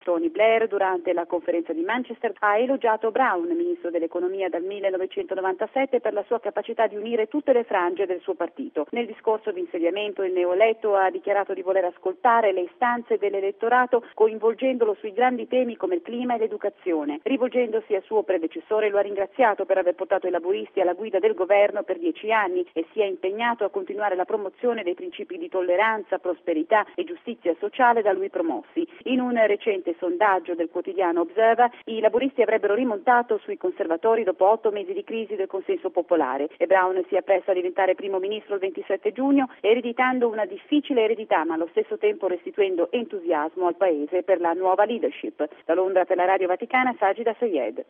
Tony Blair, durante la conferenza di Manchester, ha elogiato Brown, ministro dell'economia dal 1997, per la sua capacità di unire tutte le frange del suo partito. Nel discorso di insediamento il neoeletto ha dichiarato di voler ascoltare le istanze dell'elettorato, coinvolgendolo sui grandi temi come il clima e l'educazione. Rivolgendosi al suo predecessore, lo ha ringraziato per aver portato i laburisti alla guida del governo per 10 anni e si è impegnato a continuare la promozione dei principi di tolleranza, prosperità e giustizia sociale da lui promossi. In un recente sondaggio del quotidiano Observer, i laburisti avrebbero rimontato sui conservatori dopo 8 mesi di crisi del consenso popolare e Brown si appresta a diventare primo ministro il 27 giugno, ereditando una difficile eredità ma allo stesso tempo restituendo entusiasmo al paese per la nuova leadership. Da Londra per la Radio Vaticana, Sajida Sayed.